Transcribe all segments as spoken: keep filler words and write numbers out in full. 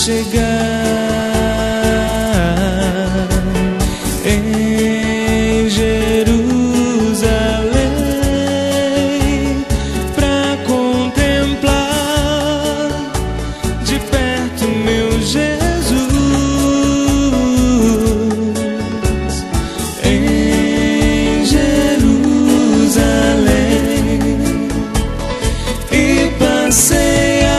chegar em Jerusalém pra contemplar de perto meu Jesus em Jerusalém e passear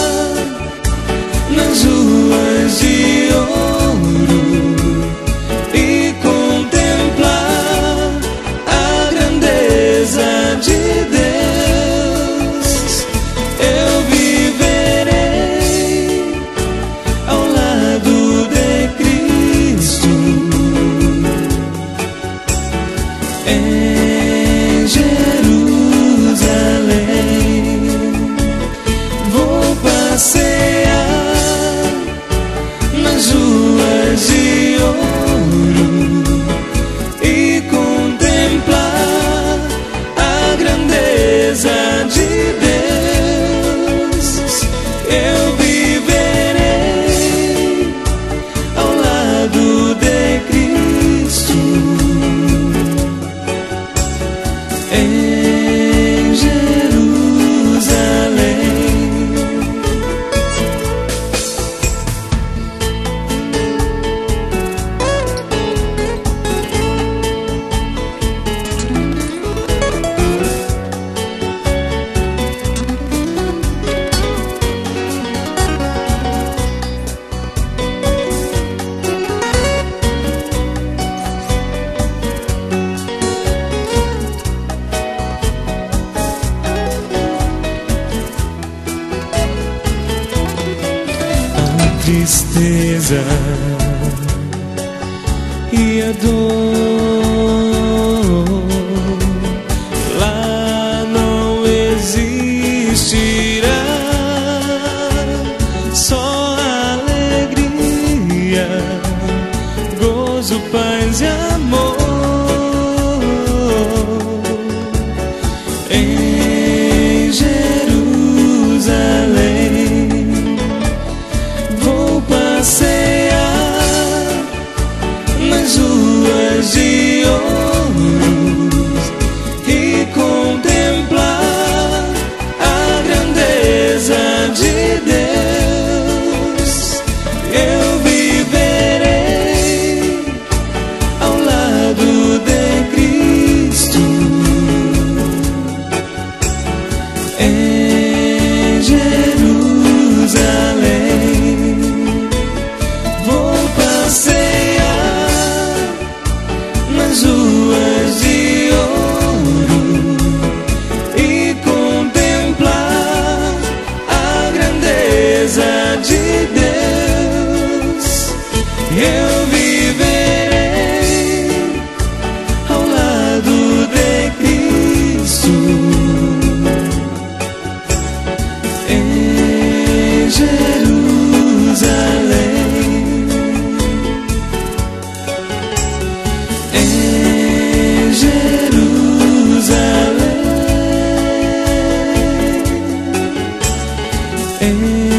nas ruas de ouro e contemplar a grandeza de Deus. Eu viverei ao lado de Cristo em Jerusalém. Vou passear nas ruas de ouro e contemplar a grandeza de Deus. Eu viverei ao lado de Cristo em Jerusalém. Tristeza e a dor lá não existirá, só alegria, gozo, paz e amor em Jerusalém. Passear nas ruas de ouro e contemplar a grandeza de Deus. Eu viverei ao lado de Cristo em Jerusalém. Nas ruas de ouro e contemplar a grandeza de Deus. Eu viverei ao lado de Cristo em Jerusalém. Jerusalém.